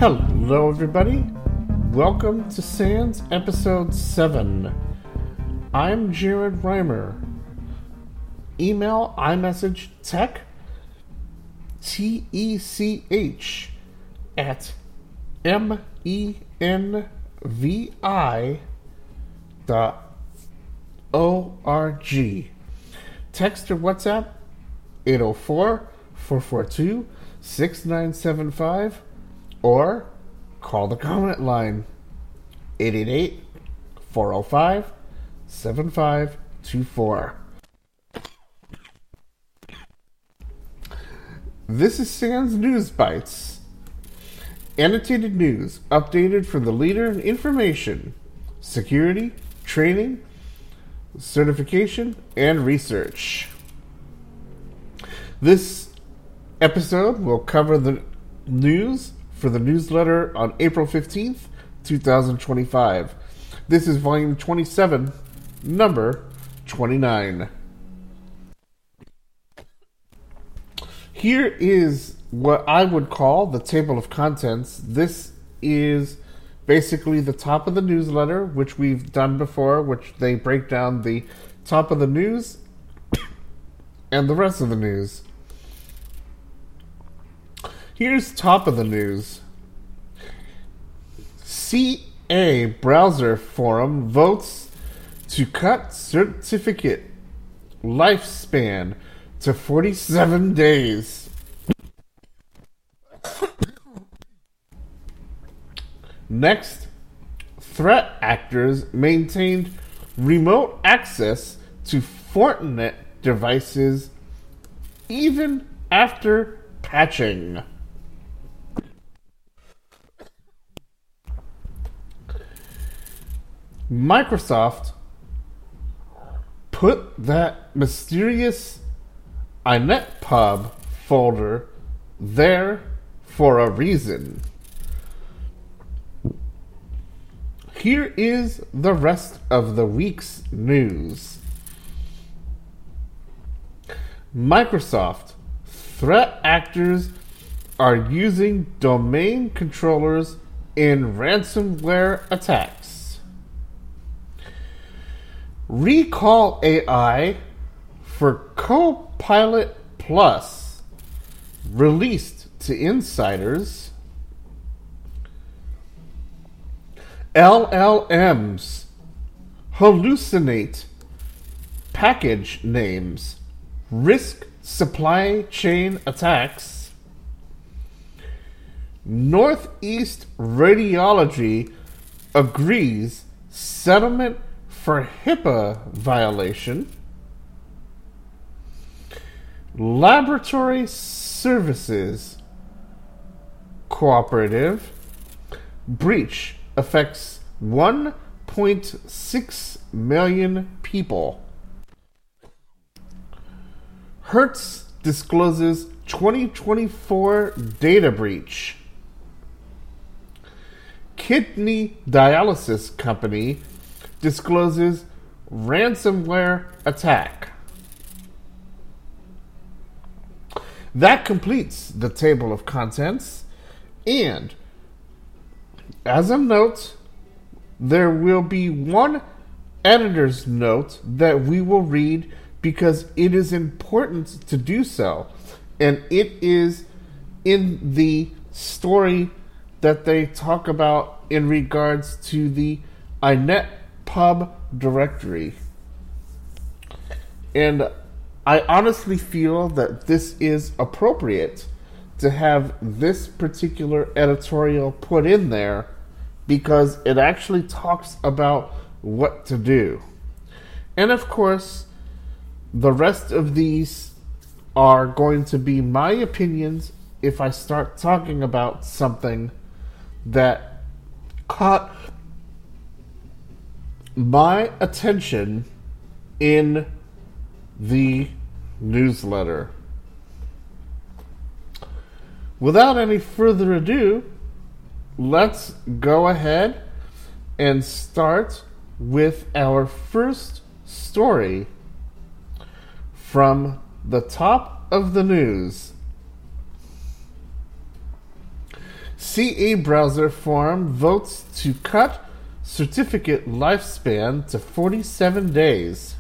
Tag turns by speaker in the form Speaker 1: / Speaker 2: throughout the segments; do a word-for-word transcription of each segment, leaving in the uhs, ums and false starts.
Speaker 1: Hello, everybody. Welcome to Sans Episode seven. I'm Jared Reimer. Email, iMessage, tech, T E C H, at M E N V I dot O R G. Text or WhatsApp, eight oh four, four four two, six nine seven five, or call the comment line, eight eight eight, four oh five, seven five two four. This is Sans News Bites. Annotated news, updated from the leader in information, security, training, certification, and research. This episode will cover the news for the newsletter on April fifteenth, twenty twenty-five. This is volume twenty-seven, number twenty-nine. Here is what I would call the table of contents. This is basically the top of the newsletter, which we've done before, which they break down the top of the news and the rest of the news. Here's top of the news. C A Browser Forum votes to cut certificate lifespan to forty-seven days. Next, threat actors maintained remote access to Fortinet devices even after patching. Microsoft put that mysterious INETpub folder there for a reason. Here is the rest of the week's news. Microsoft threat actors are using domain controllers in ransomware attacks. Recall A I for Copilot Plus released to insiders. L L Ms hallucinate package names, risk supply chain attacks. Northeast Radiology agrees settlement for HIPAA violation. Laboratory Services Cooperative breach affects one point six million people. Hertz discloses twenty twenty-four data breach. Kidney dialysis company discloses ransomware attack. That completes the table of contents, and as a note, there will be one editor's note that we will read because it is important to do so, and it is in the story that they talk about in regards to the INETpub directory. And I honestly feel that this is appropriate to have this particular editorial put in there because it actually talks about what to do. And of course, the rest of these are going to be my opinions if I start talking about something that caught my attention in the newsletter. Without any further ado, let's go ahead and start with our first story from the top of the news. C A Browser Forum votes to cut certificate lifespan to forty-seven days.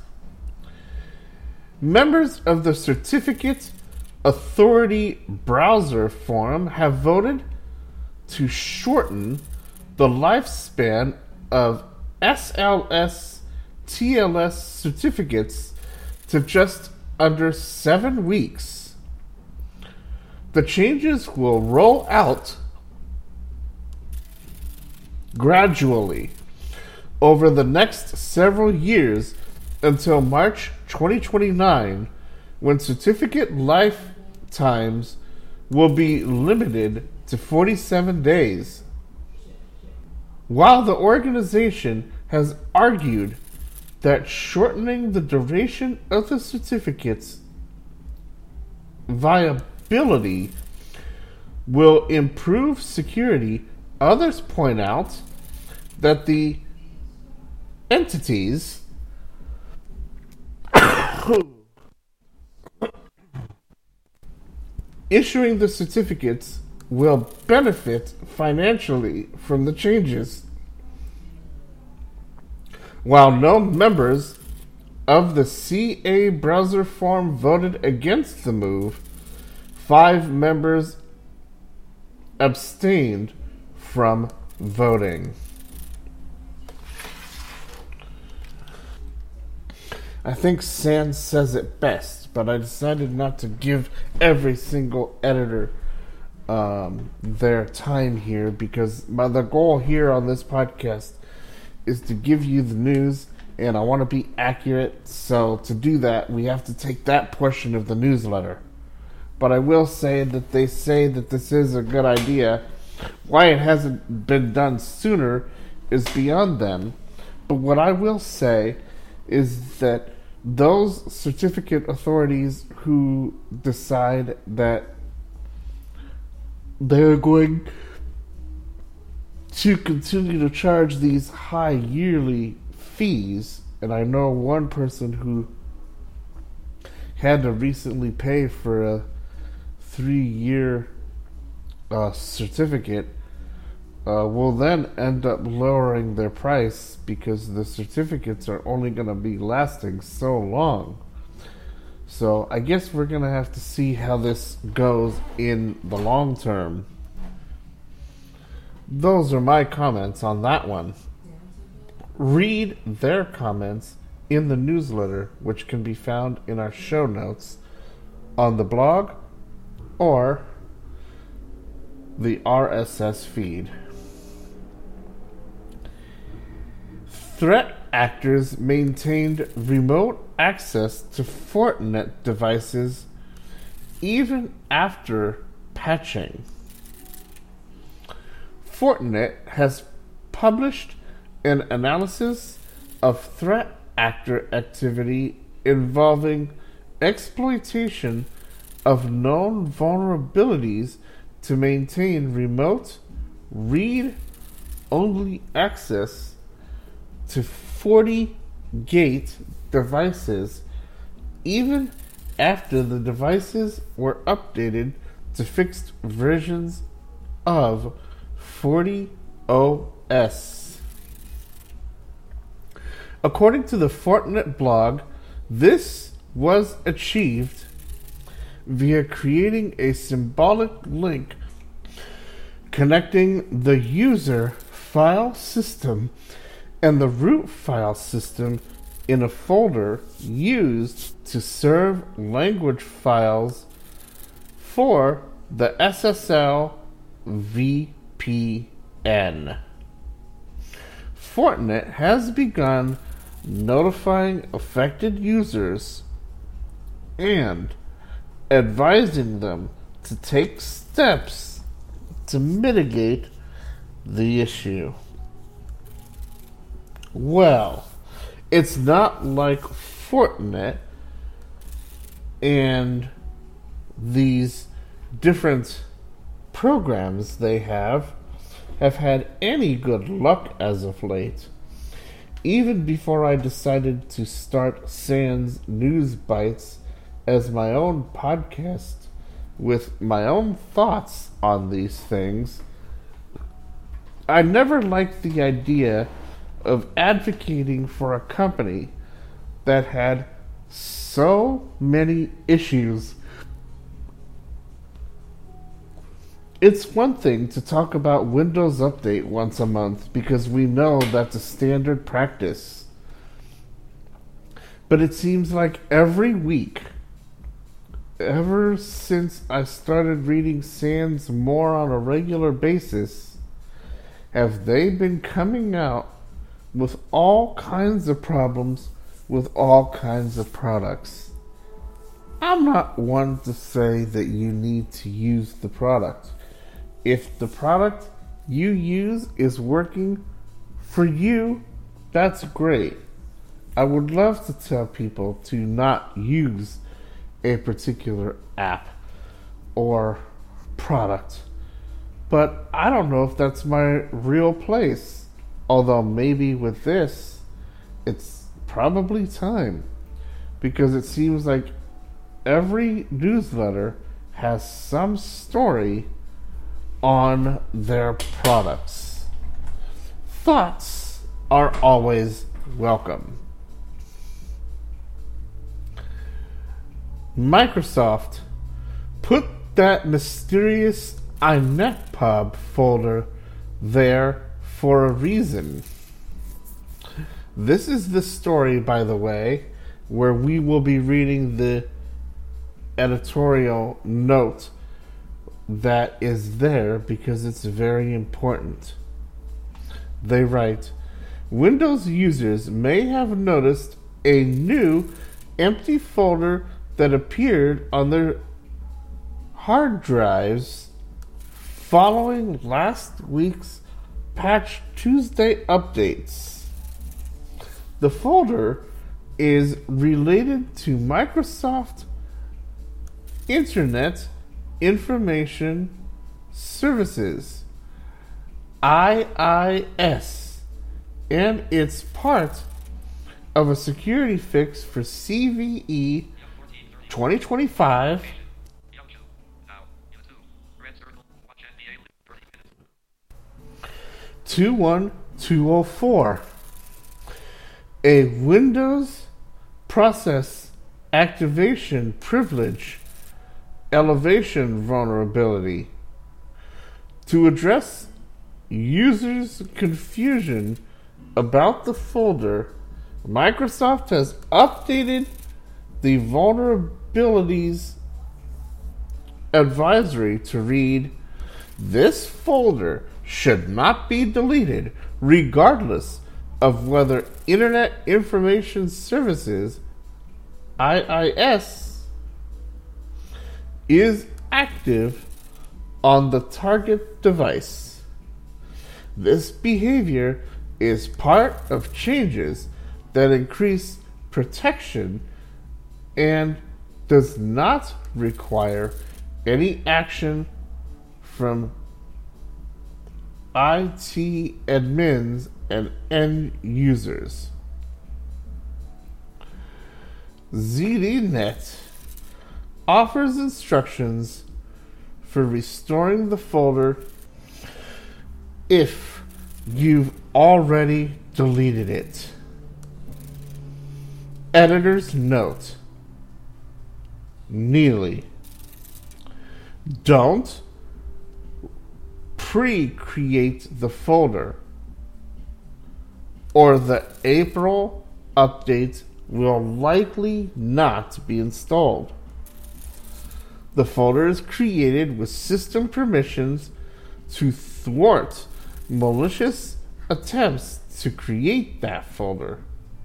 Speaker 1: Members of the Certificate Authority Browser Forum have voted to shorten the lifespan of S L S T L S certificates to just under seven weeks. The changes will roll out gradually over the next several years until March twenty twenty-nine, when certificate lifetimes will be limited to forty-seven days. While the organization has argued that shortening the duration of the certificate's viability will improve security, others point out that the entities issuing the certificates will benefit financially from the changes. While no members of the C A Browser Forum voted against the move, five members abstained from voting. I think Sans says it best, but I decided not to give every single editor um, their time here, because my, the goal here on this podcast is to give you the news, and I want to be accurate. So to do that, we have to take that portion of the newsletter. But I will say that they say that this is a good idea. Why it hasn't been done sooner is beyond them. But what I will say is that those certificate authorities who decide that they're going to continue to charge these high yearly fees, and I know one person who had to recently pay for a three-year uh, certificate, uh, will then end up lowering their price because the certificates are only going to be lasting so long. So I guess we're going to have to see how this goes in the long term. Those are my comments on that one. Read their comments in the newsletter, which can be found in our show notes on the blog or the R S S feed. Threat actors maintained remote access to Fortinet devices even after patching. Fortinet has published an analysis of threat actor activity involving exploitation of known vulnerabilities to maintain remote, read-only access to FortiGate devices even after the devices were updated to fixed versions of FortiOS. According to the Fortinet blog, this was achieved via creating a symbolic link connecting the user file system and the root file system in a folder used to serve language files for the S S L V P N. Fortinet has begun notifying affected users and advising them to take steps to mitigate the issue. Well, it's not like Fortinet and these different programs they have have had any good luck as of late. Even before I decided to start Sans News Bites as my own podcast with my own thoughts on these things, I never liked the idea of advocating for a company that had so many issues. It's one thing to talk about Windows Update once a month because we know that's a standard practice. But it seems like every week, ever since I started reading Sans more on a regular basis, have they been coming out with all kinds of problems with all kinds of products. I'm not one to say that you need to use the product. If the product you use is working for you, that's great. I would love to tell people to not use a particular app or product, but I don't know if that's my real place. Although maybe with this, it's probably time, because it seems like every newsletter has some story on their products. Thoughts are always welcome. Microsoft put that mysterious inetpub folder there for a reason. This is the story, by the way, where we will be reading the editorial note that is there because it's very important. They write, Windows users may have noticed a new empty folder that appeared on their hard drives following last week's Patch Tuesday updates. The folder is related to Microsoft Internet Information Services, I I S, and it's part of a security fix for C V E twenty twenty-five two one two oh four. A Windows process activation privilege elevation vulnerability. To address users' confusion about the folder, Microsoft has updated the vulnerabilities advisory to read, this folder should not be deleted regardless of whether Internet Information Services, I I S, is active on the target device. This behavior is part of changes that increase protection and does not require any action from I T admins and end users. Z D Net offers instructions for restoring the folder if you've already deleted it. Editor's note. Neely. Don't pre-create the folder, or the April update will likely not be installed. The folder is created with system permissions to thwart malicious attempts to create that folder.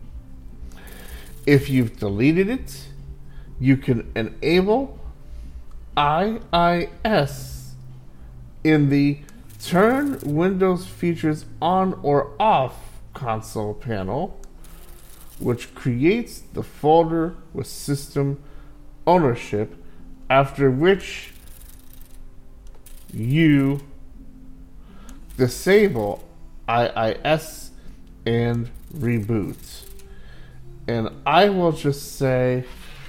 Speaker 1: If you've deleted it, you can enable I I S in the Turn Windows Features On or Off console panel, which creates the folder with system ownership, after which you disable I I S and reboot. And I will just say,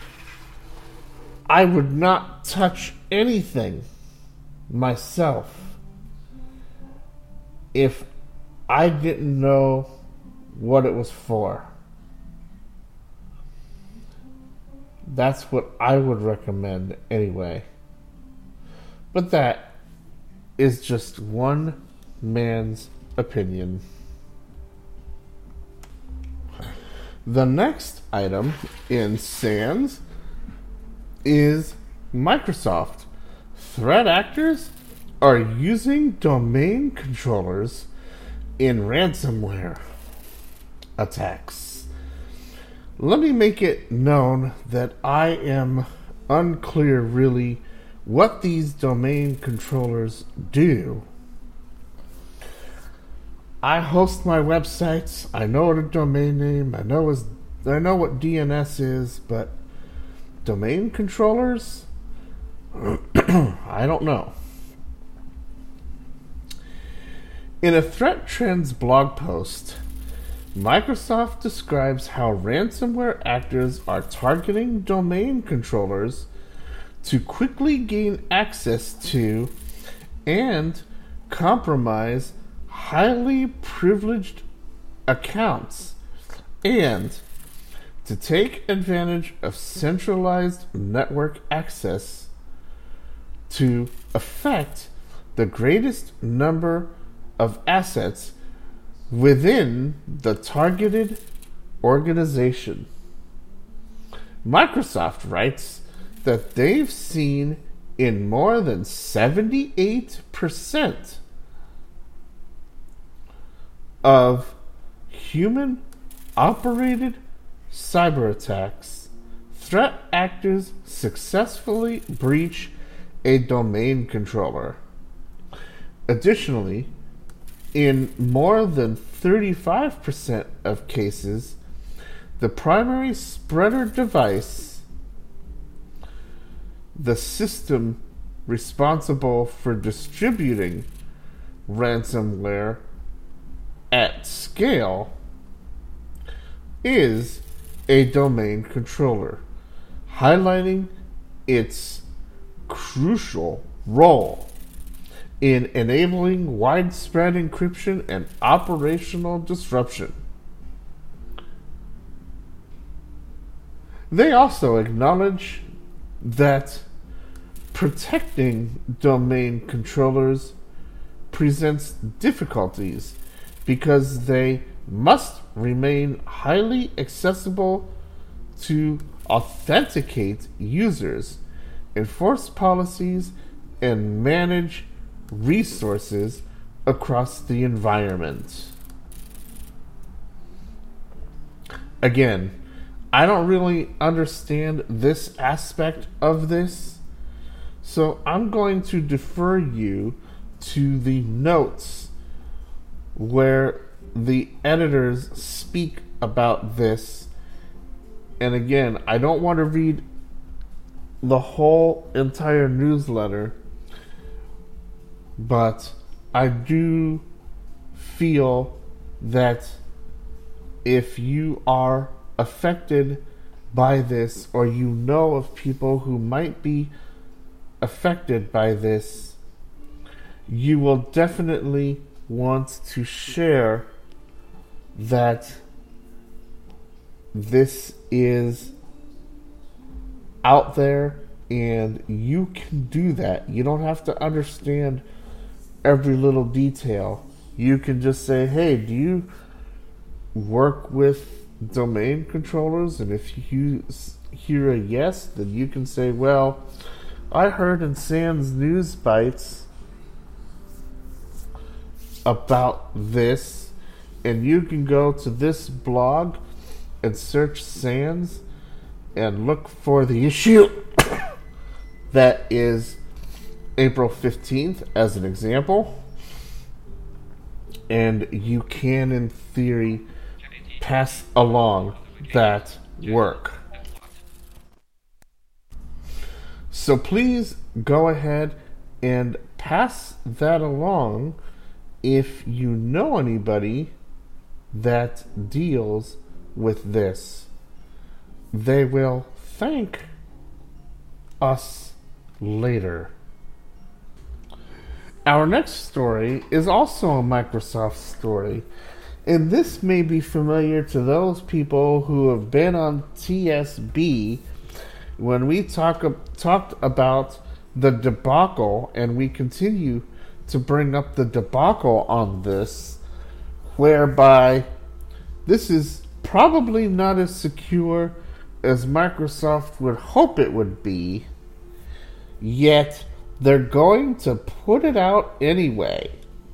Speaker 1: I would not touch anything myself if I didn't know what it was for. That's what I would recommend anyway. But that is just one man's opinion. The next item in SANS is Microsoft. Threat actors are using domain controllers in ransomware attacks. Let me make it known that I am unclear really what these domain controllers do. I host my websites. I know what a domain name. I know is I know what D N S is, but domain controllers? I don't know. In a Threat Trends blog post, Microsoft describes how ransomware actors are targeting domain controllers to quickly gain access to and compromise highly privileged accounts and to take advantage of centralized network access to affect the greatest number of assets within the targeted organization. Microsoft writes that they've seen in more than seventy-eight percent of human-operated cyber attacks, threat actors successfully breach a domain controller. Additionally, in more than thirty-five percent of cases, the primary spreader device, the system responsible for distributing ransomware at scale, is a domain controller, highlighting its crucial role in enabling widespread encryption and operational disruption. They also acknowledge that protecting domain controllers presents difficulties because they must remain highly accessible to authenticate users, enforce policies, and manage resources across the environment. Again, I don't really understand this aspect of this, so I'm going to defer you to the notes where the editors speak about this. And again, I don't want to read the whole entire newsletter, but I do feel that if you are affected by this, or you know of people who might be affected by this, you will definitely want to share that this is out there, and you can do that. You don't have to understand every little detail. You can just say, hey, do you work with domain controllers? And if you hear a yes, then you can say, well, I heard in SANS News Bites about this, and you can go to this blog and search SANS and look for the issue that is April fifteenth as an example, and you can, in theory, pass along that work. So please go ahead and pass that along if you know anybody that deals with this. They will thank us later. Our next story is also a Microsoft story, and this may be familiar to those people who have been on T S B when we talk talked about the debacle, and we continue to bring up the debacle on this, whereby this is probably not as secure as Microsoft would hope it would be, yet they're going to put it out anyway.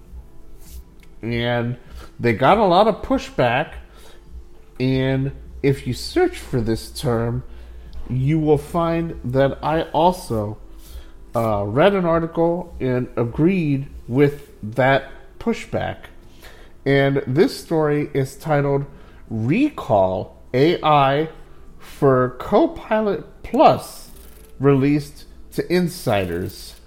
Speaker 1: And they got a lot of pushback, and if you search for this term, you will find that I also uh, read an article and agreed with that pushback. And this story is titled Recall A I for Copilot Plus Released to Insiders.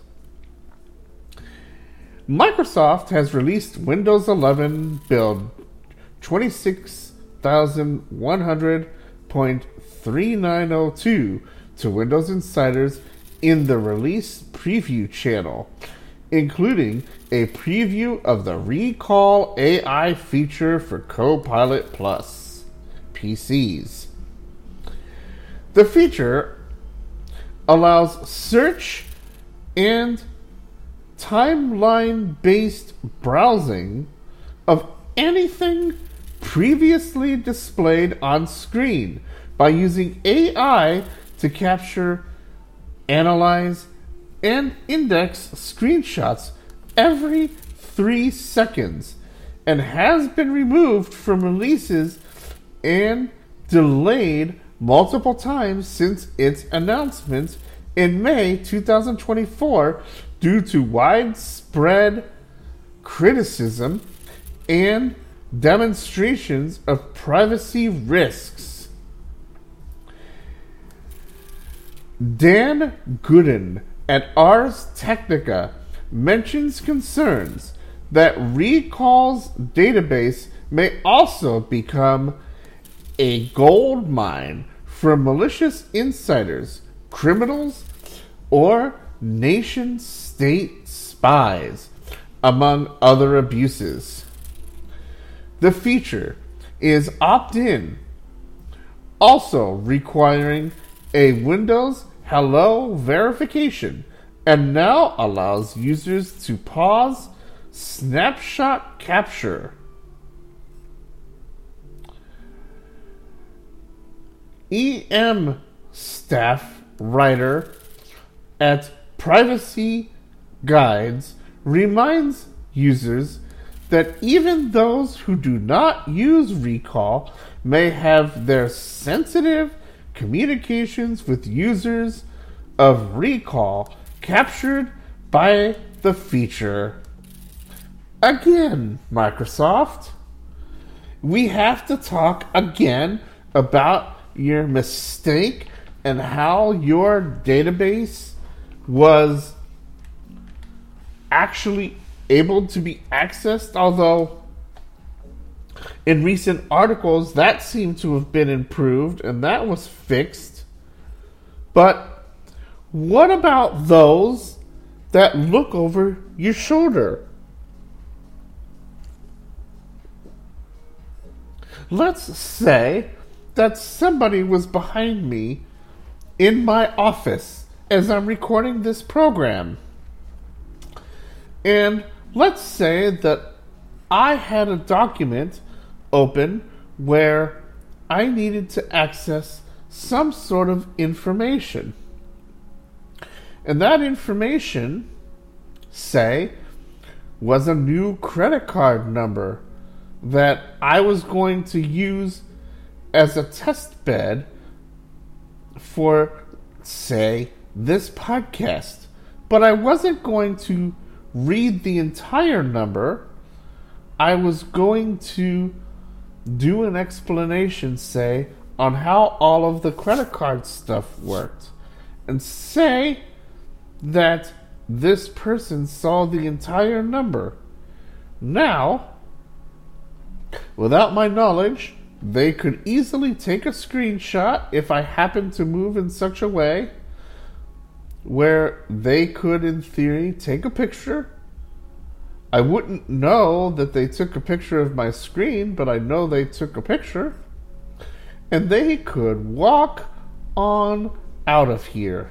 Speaker 1: Microsoft has released Windows eleven build twenty-six thousand one hundred point three nine oh two to Windows insiders in the release preview channel, including a preview of the Recall A I feature for Copilot Plus P Cs. The feature allows search and timeline-based browsing of anything previously displayed on screen by using A I to capture, analyze, and index screenshots every three seconds, and has been removed from releases and delayed multiple times since its announcement in May twenty twenty-four due to widespread criticism and demonstrations of privacy risks. Dan Gooden at Ars Technica mentions concerns that Recall's database may also become a gold mine for malicious insiders, criminals, or nation-state spies, among other abuses. The feature is opt-in, also requiring a Windows Hello verification, and now allows users to pause snapshot capture. E M staff writer at Privacy Guides reminds users that even those who do not use Recall may have their sensitive communications with users of Recall captured by the feature. Again, Microsoft, we have to talk again about your mistake and how your database was actually able to be accessed, although in recent articles that seemed to have been improved and that was fixed. But what about those that look over your shoulder? Let's say that somebody was behind me in my office as I'm recording this program. And let's say that I had a document open where I needed to access some sort of information. And that information, say, was a new credit card number that I was going to use as a test bed for, say, this podcast. But I wasn't going to read the entire number. I was going to do an explanation, say, on how all of the credit card stuff worked. And say that this person saw the entire number. Now, without my knowledge, they could easily take a screenshot if I happened to move in such a way where they could, in theory, take a picture I wouldn't know that they took a picture of my screen, but I know they took a picture. And they could walk on out of here.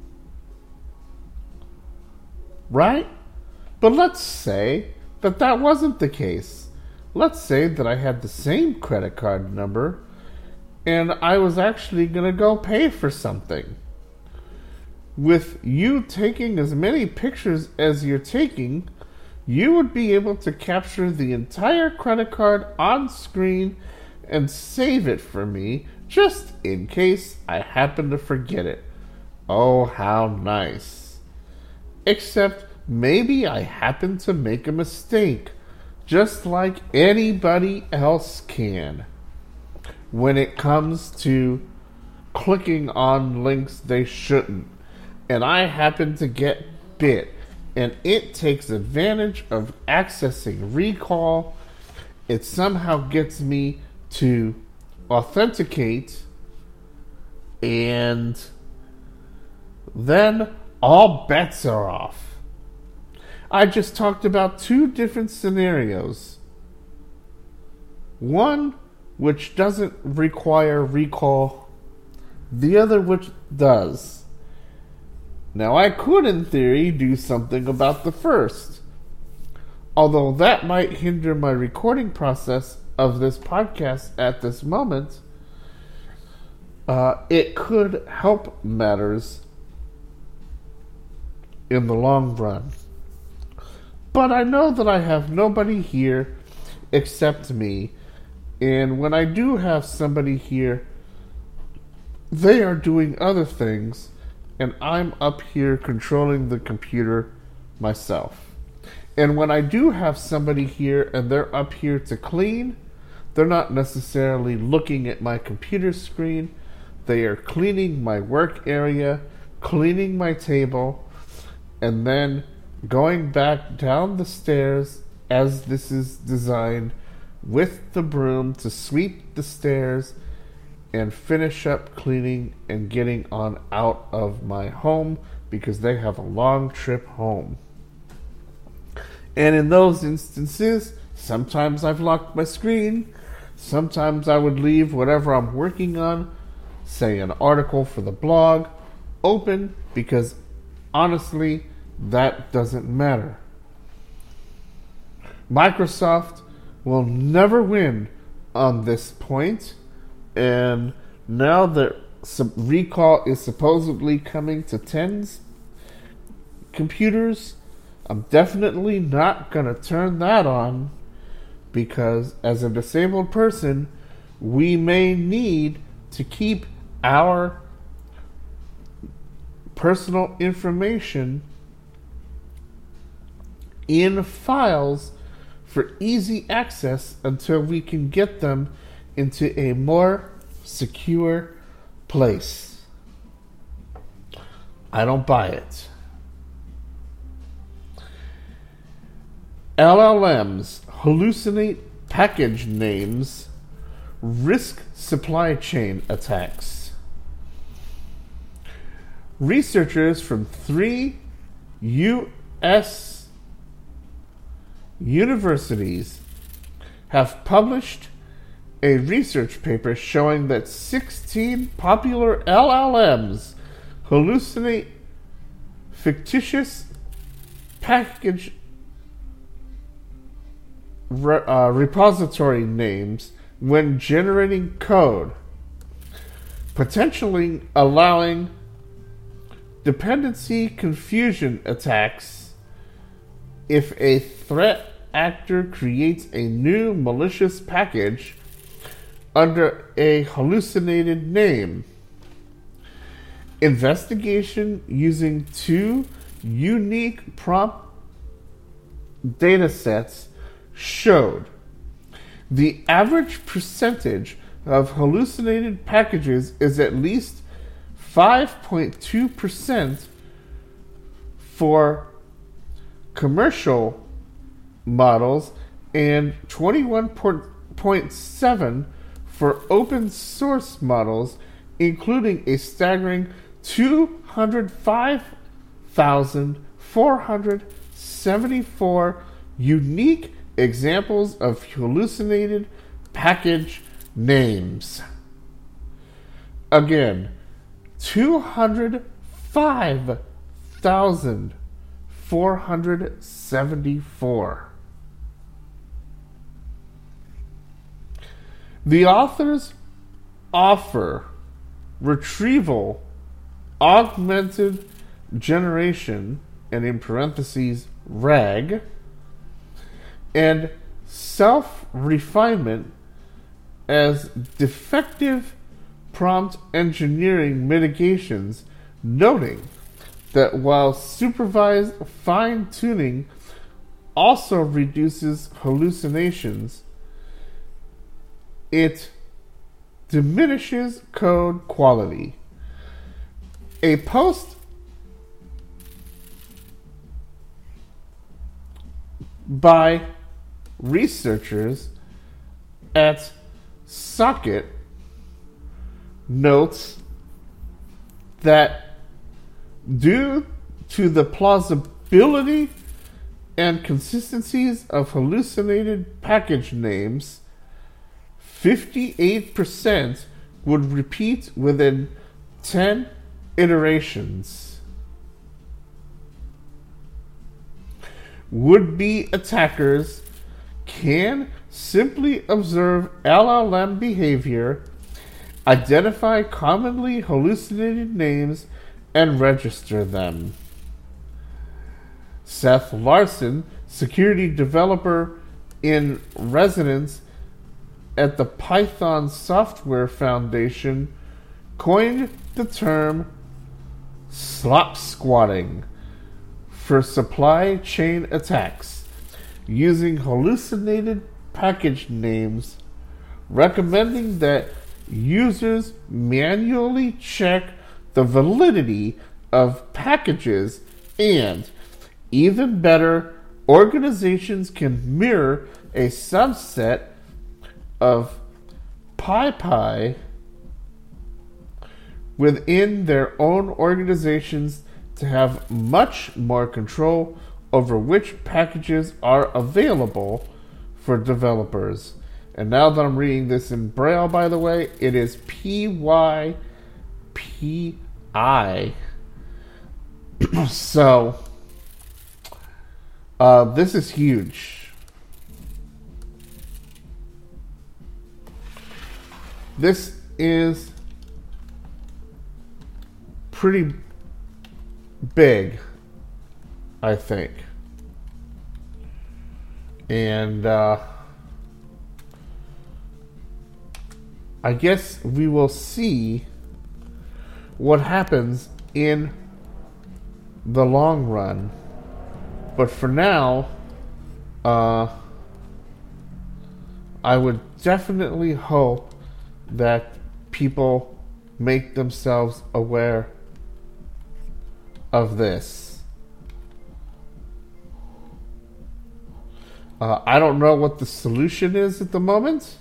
Speaker 1: Right? But let's say that that wasn't the case. Let's say that I had the same credit card number and I was actually going to go pay for something. With you taking as many pictures as you're taking, you would be able to capture the entire credit card on screen and save it for me just in case I happen to forget it. Oh, how nice. Except maybe I happen to make a mistake, just like anybody else can, when it comes to clicking on links they shouldn't. And I happen to get bit, and it takes advantage of accessing recall. It somehow gets me to authenticate, and then all bets are off. I just talked about two different scenarios. One which doesn't require recall, the other which does. Now, I could, in theory, do something about the first, although that might hinder my recording process of this podcast at this moment. Uh, it could help matters in the long run. But I know that I have nobody here except me, and when I do have somebody here, they are doing other things, and I'm up here controlling the computer myself. And when I do have somebody here and they're up here to clean, they're not necessarily looking at my computer screen. They are cleaning my work area, cleaning my table, and then going back down the stairs as this is designed with the broom to sweep the stairs and finish up cleaning and getting on out of my home because they have a long trip home. And in those instances, sometimes I've locked my screen. Sometimes I would leave whatever I'm working on, say an article for the blog, open, because honestly, that doesn't matter. Microsoft will never win on this point. And now that recall is supposedly coming to tens computers, I'm definitely not going to turn that on, because as a disabled person, we may need to keep our personal information in files for easy access until we can get them into a more secure place. I don't buy it. L L Ms hallucinate package names, risk supply chain attacks. Researchers from three U S universities have published a research paper showing that sixteen popular L L Ms hallucinate fictitious package re- uh, repository names when generating code, potentially allowing dependency confusion attacks if a threat actor creates a new malicious package under a hallucinated name. Investigation using two unique prompt datasets showed the average percentage of hallucinated packages is at least five point two percent for commercial models and twenty-one point seven percent for open source models, including a staggering two hundred five thousand four hundred seventy-four unique examples of hallucinated package names. Again, two hundred five thousand four hundred seventy-four. The authors offer retrieval, augmented generation, and in parentheses, RAG, and self-refinement as defective prompt engineering mitigations, noting that while supervised fine-tuning also reduces hallucinations, it diminishes code quality. A post by researchers at Socket notes that due to the plausibility and consistencies of hallucinated package names, fifty-eight percent would repeat within ten iterations. Would-be attackers can simply observe L L M behavior, identify commonly hallucinated names, and register them. Seth Larson, security developer in residence at the Python Software Foundation, coined the term slop squatting for supply chain attacks using hallucinated package names, recommending that users manually check the validity of packages, and, even better, organizations can mirror a subset of PyPI within their own organizations to have much more control over which packages are available for developers. And now that I'm reading this in Braille, by the way, it is P Y P I. So, uh, this is huge. This is pretty big, I think. And uh, I guess we will see what happens in the long run. But for now, uh, I would definitely hope that people make themselves aware of this. Uh, I don't know what the solution is at the moment,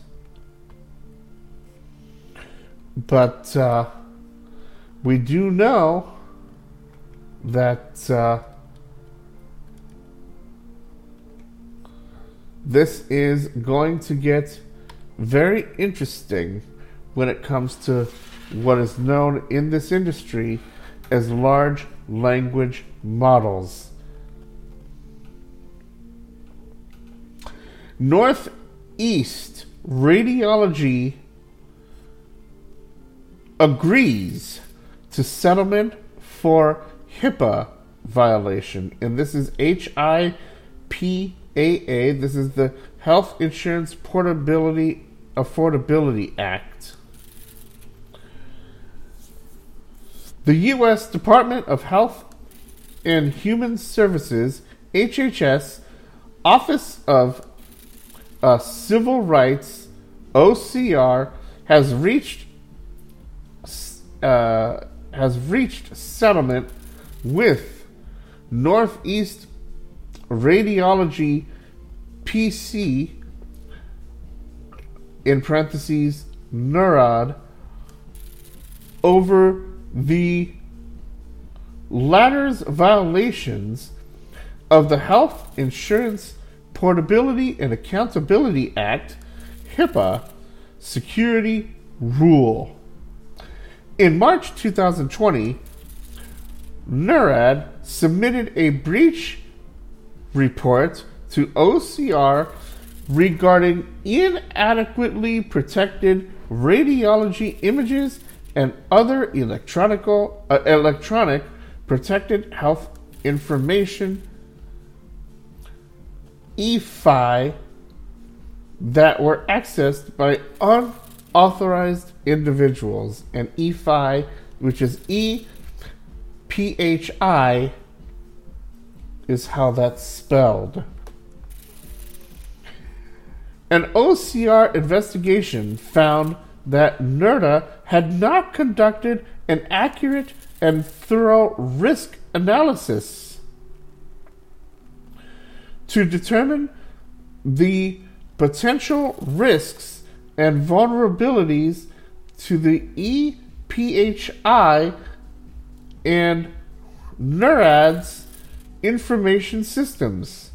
Speaker 1: but uh, we do know that uh, this is going to get very interesting when it comes to what is known in this industry as large language models. Northeast Radiology agrees to settlement for HIPAA violation, and this is H I P A A. This is the Health Insurance Portability Affordability Act. The U S Department of Health and Human Services, H H S, Office of uh, Civil Rights, O C R, has reached uh, has reached settlement with Northeast Radiology P C, in parentheses, NURAD, over the latter's violations of the Health Insurance Portability and Accountability Act, HIPAA, security rule. In March twenty twenty, NERAD submitted a breach report to O C R regarding inadequately protected radiology images and other electronical, uh, electronic protected health information, E F I, that were accessed by unauthorized individuals. And E F I, which is E P H I, is how that's spelled. An O C R investigation found that NERDA had not conducted an accurate and thorough risk analysis to determine the potential risks and vulnerabilities to the E P H I and NERAD's information systems.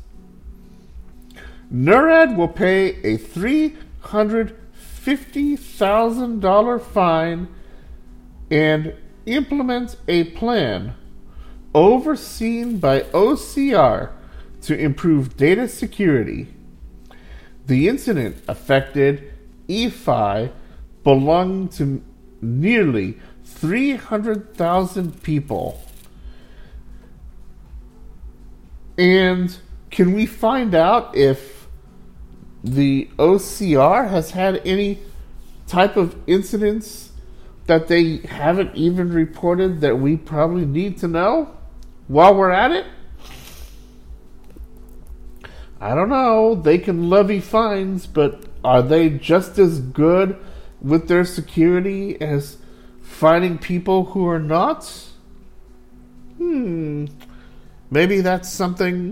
Speaker 1: NERAD will pay a three hundred fifty thousand dollars fine and implement a plan overseen by O C R to improve data security. The incident affected E F I belonging to nearly three hundred thousand people. And can we find out if the O C R has had any type of incidents that they haven't even reported that we probably need to know while we're at it? I don't know. They can levy fines, but are they just as good with their security as finding people who are not? Hmm. Maybe that's something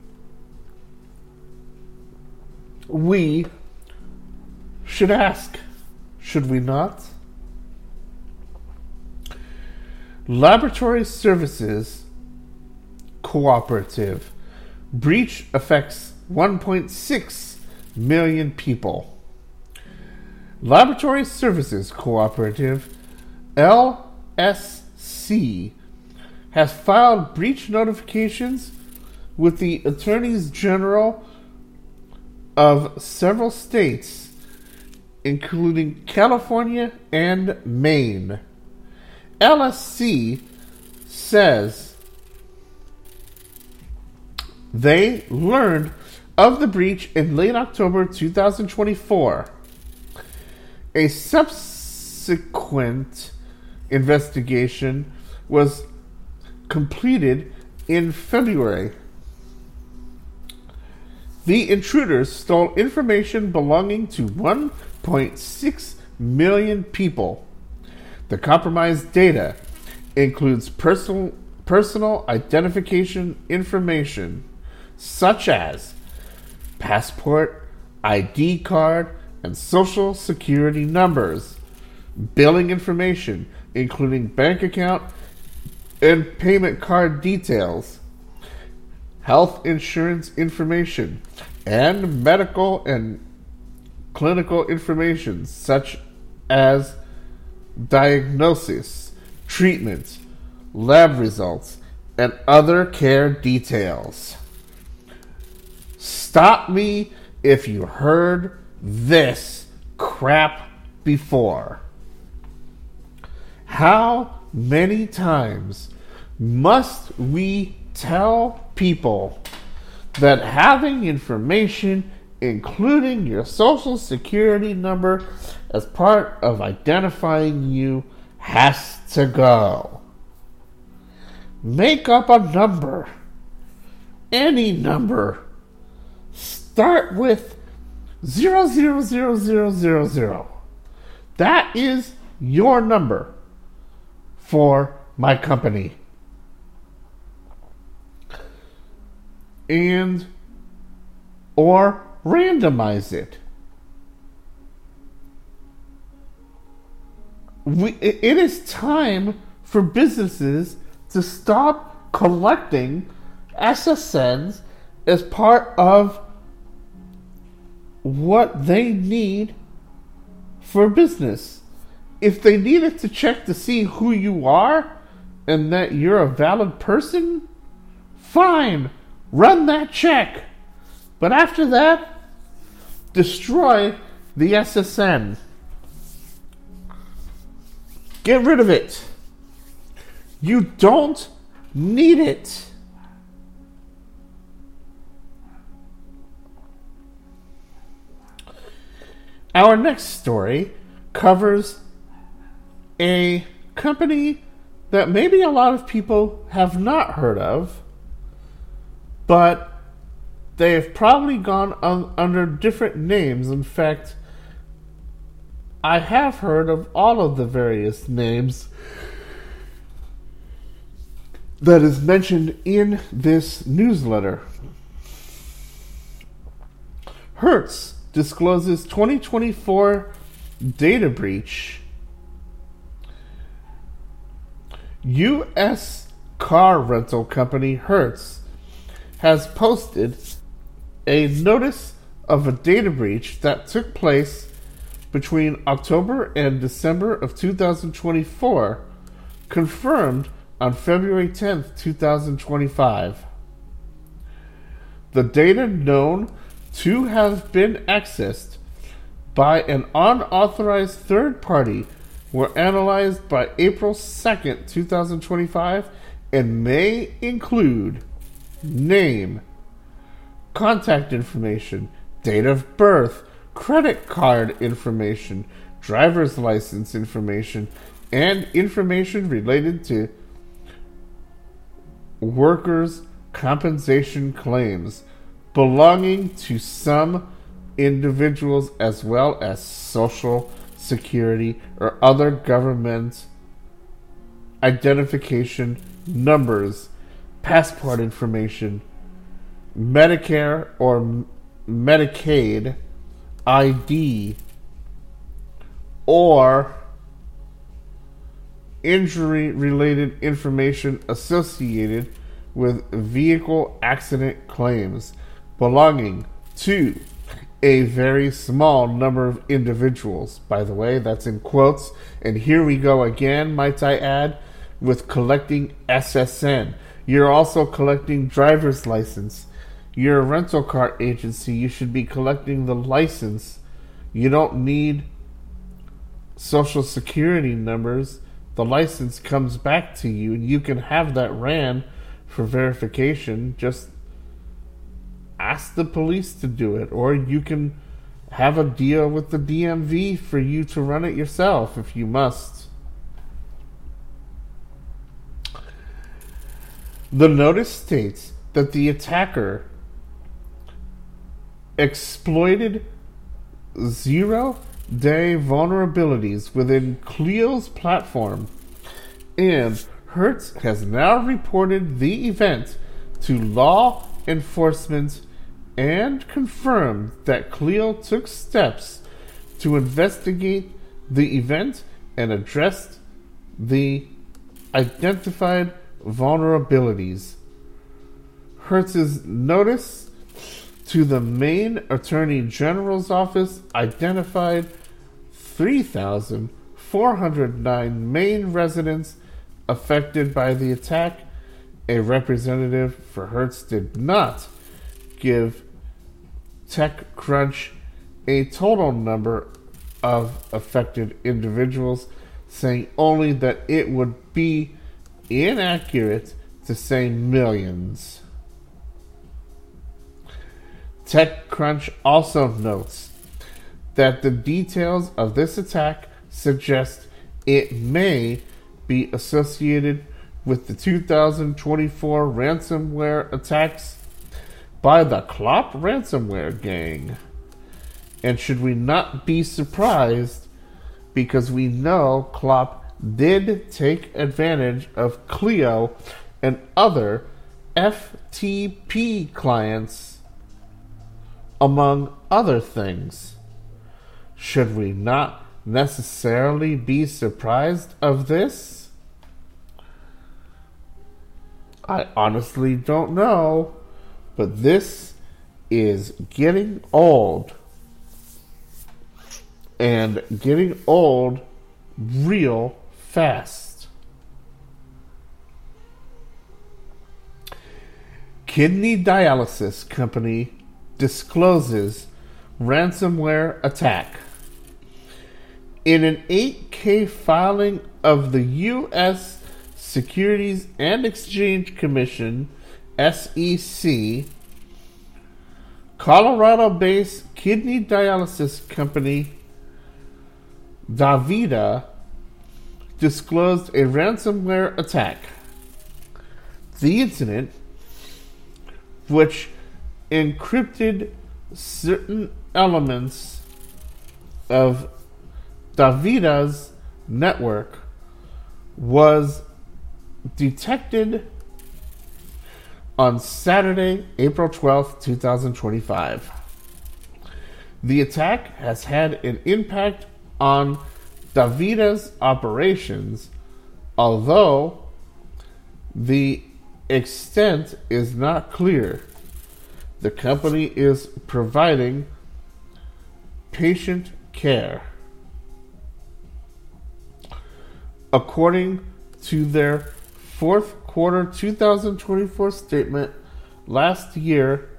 Speaker 1: we should ask. Should we not? Laboratory Services Cooperative. Breach affects one point six million people. Laboratory Services Cooperative, L S C, has filed breach notifications with the Attorneys General of several states, including California and Maine. L S C says they learned of the breach in late October twenty twenty-four. A subsequent investigation was completed in February. The intruders stole information belonging to one point six million people. The compromised data includes personal personal identification information such as passport, I D card, and social security numbers, billing information including bank account and payment card details, health insurance information, and medical and clinical information such as diagnosis, treatment, lab results, and other care details. Stop me if you heard this crap before. How many times must we tell people that having information, including your social security number, as part of identifying you has to go? Make up a number. Any number. Start with zero zero zero zero zero zero. That is your number for my company. And or randomize it. We, it is time for businesses to stop collecting S S Ns as part of what they need for business. If they needed to check to see who you are and that you're a valid person, fine, run that check. But after that, destroy the S S N. Get rid of it. You don't need it. Our next story covers a company that maybe a lot of people have not heard of, but they've probably gone un- under different names. In fact, I have heard of all of the various names that is mentioned in this newsletter. Hertz discloses twenty twenty-four data breach. U S car rental company Hertz has posted a notice of a data breach that took place between October and December of two thousand twenty-four, confirmed on February tenth, twenty twenty-five. The data known to have been accessed by an unauthorized third party were analyzed by April second, twenty twenty-five, and may include name, contact information, date of birth, credit card information, driver's license information, and information related to workers' compensation claims belonging to some individuals, as well as social security or other government identification numbers, passport information, Medicare or Medicaid I D, or injury-related information associated with vehicle accident claims belonging to a very small number of individuals. By the way, that's in quotes. And here we go again, might I add, with collecting S S N. You're also collecting driver's license. You're a rental car agency. You should be collecting the license. You don't need social security numbers. The license comes back to you, and you can have that ran for verification. Just ask the police to do it, or you can have a deal with the D M V for you to run it yourself if you must. The notice states that the attacker exploited zero-day vulnerabilities within Clio's platform, and Hertz has now reported the event to law enforcement and confirmed that Clio took steps to investigate the event and address the identified vulnerabilities. Hertz's notice to the Maine Attorney General's office identified three thousand four hundred nine Maine residents affected by the attack. A representative for Hertz did not give TechCrunch a total number of affected individuals, saying only that it would be inaccurate to say millions. TechCrunch also notes that the details of this attack suggest it may be associated with the two thousand twenty-four ransomware attacks by the Clop ransomware gang. And should we not be surprised, because we know Clop did take advantage of Clio and other F T P clients, among other things. Should we not necessarily be surprised of this? I honestly don't know, but this is getting old. and getting old real fast. Kidney dialysis company discloses ransomware attack. In an eight K filing of the U S Securities and Exchange Commission, S E C, Colorado-based kidney dialysis company DaVita disclosed a ransomware attack. The incident, which encrypted certain elements of DaVita's network, was detected on Saturday, April twelfth, twenty twenty-five. The attack has had an impact on DaVita's operations, although the extent is not clear. The company is providing patient care. According to their fourth quarter twenty twenty-four statement, last year,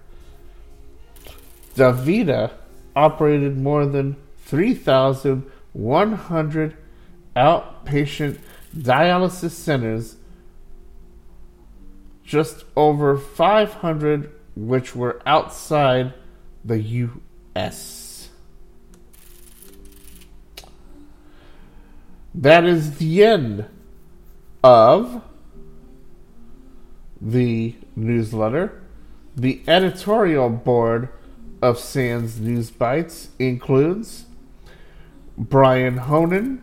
Speaker 1: DaVita operated more than three thousand one hundred outpatient dialysis centers, just over five hundred which were outside the U S. That is the end of the newsletter. The editorial board of SANS News Bites includes Brian Honan,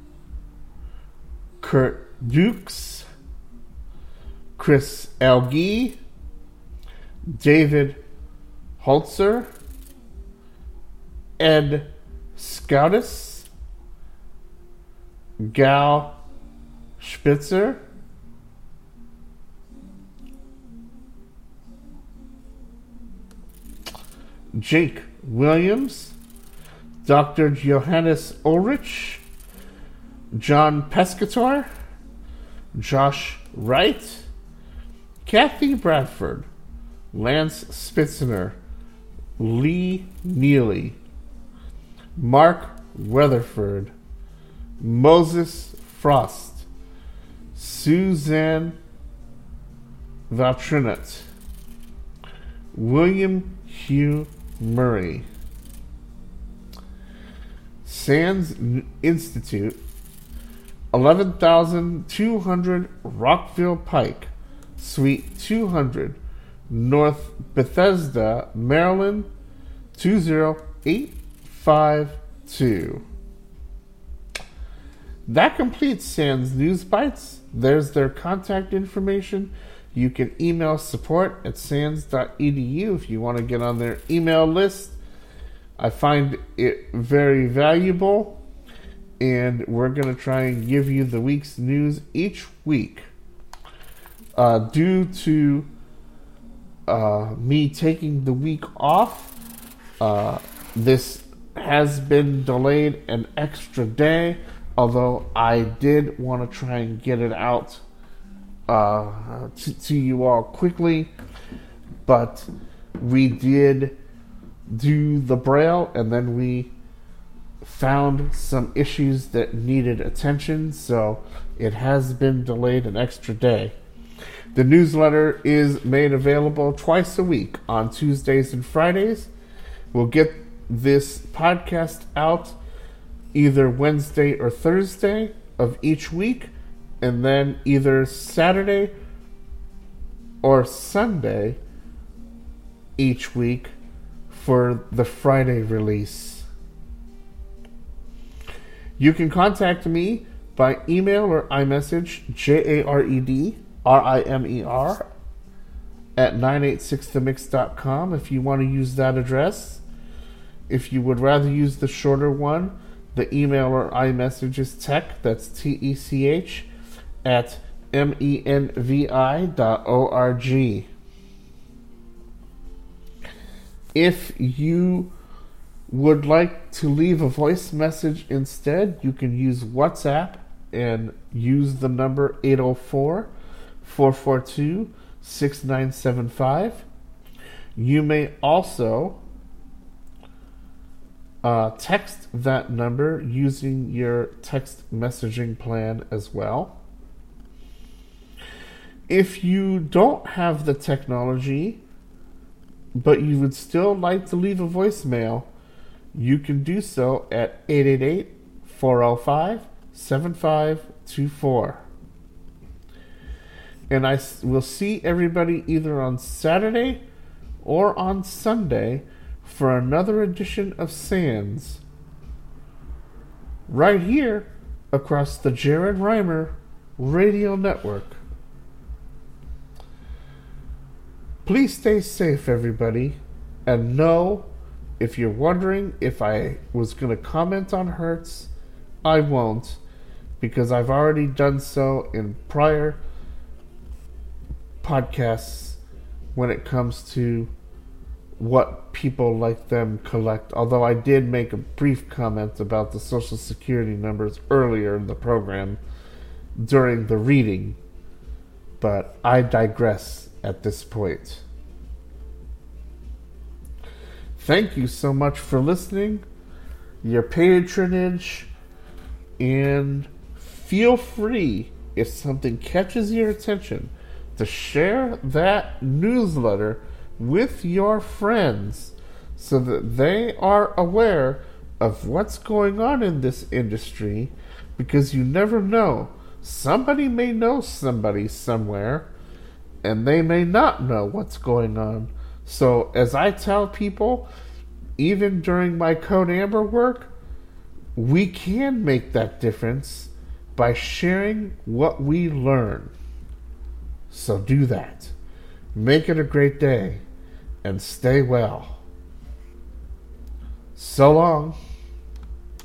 Speaker 1: Kurt Dukes, Chris Elgie, David Holzer, Ed Scoutis, Gal Spitzer, Jake Williams, Doctor Johannes Ulrich, John Pescator, Josh Wright, Kathy Bradford, Lance Spitzner, Lee Neely, Mark Weatherford, Moses Frost, Suzanne Valtrinot, William Hugh Murray. SANS Institute, eleven thousand two hundred Rockville Pike, Suite two hundred, North Bethesda, Maryland, two zero eight five two. That completes SANS News Bites. There's their contact information. You can email support at sans dot e d u if you want to get on their email list. I find it very valuable, and we're going to try and give you the week's news each week. Uh, due to uh, me taking the week off, uh, this has been delayed an extra day, although I did want to try and get it out uh, to, to you all quickly. But we did do the Braille, and then we found some issues that needed attention, so it has been delayed an extra day. The newsletter is made available twice a week on Tuesdays and Fridays. We'll get this podcast out either Wednesday or Thursday of each week, and then either Saturday or Sunday each week for the Friday release. You can contact me by email or iMessage, J A R E D R I M E R, at nine eight six the mix dot com if you want to use that address. If you would rather use the shorter one, the email or iMessage is tech, that's T E C H, at M E N V I dot O R G. If you would like to leave a voice message instead, you can use WhatsApp and use the number eight oh four, four four two, six nine seven five. You may also uh, text that number using your text messaging plan as well. If you don't have the technology, but you would still like to leave a voicemail, you can do so at eight eight eight, four oh five, seven five two four. And I will see everybody either on Saturday or on Sunday for another edition of Sands, right here across the Jared Reimer Radio Network. Please stay safe, everybody, and know, if you're wondering if I was going to comment on Hertz, I won't, because I've already done so in prior podcasts when it comes to what people like them collect. Although I did make a brief comment about the Social Security numbers earlier in the program during the reading, but I digress at this point. Thank you so much for listening, your patronage, and feel free, if something catches your attention, to share that newsletter with your friends so that they are aware of what's going on in this industry, because you never know. Somebody may know somebody somewhere, and they may not know what's going on. So, as I tell people, even during my Code Amber work, we can make that difference by sharing what we learn. So do that. Make it a great day, and stay well. So long.